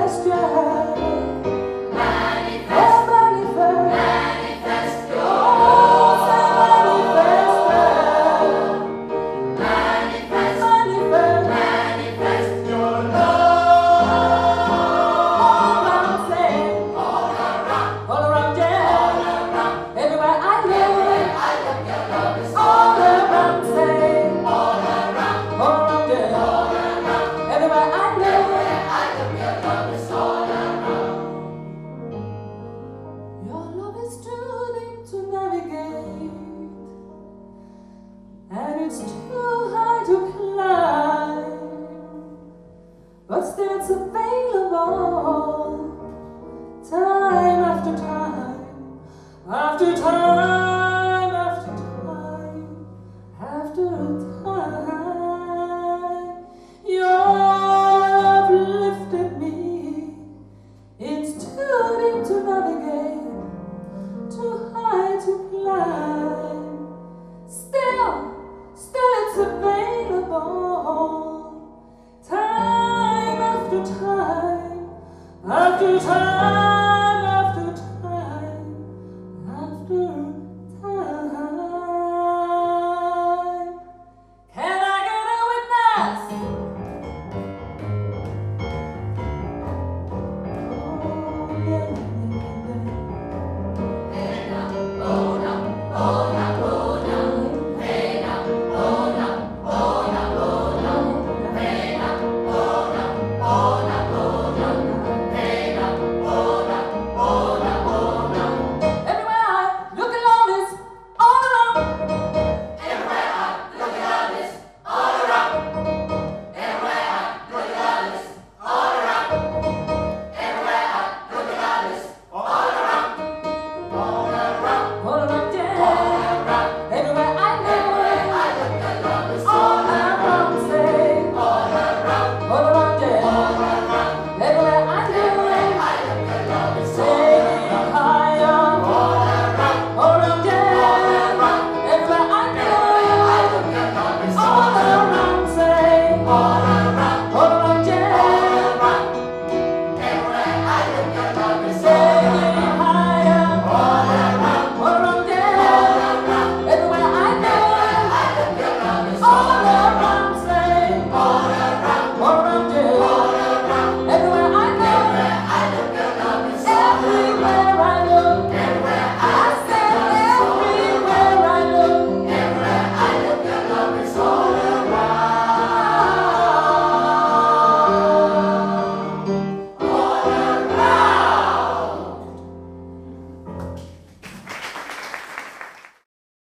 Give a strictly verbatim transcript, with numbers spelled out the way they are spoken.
manifest, yeah. Oh, manifest, oh, say manifest, yeah. Manifest your love. All around, say, all around, yeah. Everywhere I look, all around, say, all around, yeah. Everywhere I look, your love is too deep to navigate, and it's too high to climb, but still it's available, time after time, after time, after time, after time. Your love lifted me. It's too deep to navigate, too high to climb. Still, still it's available, time after time, after time.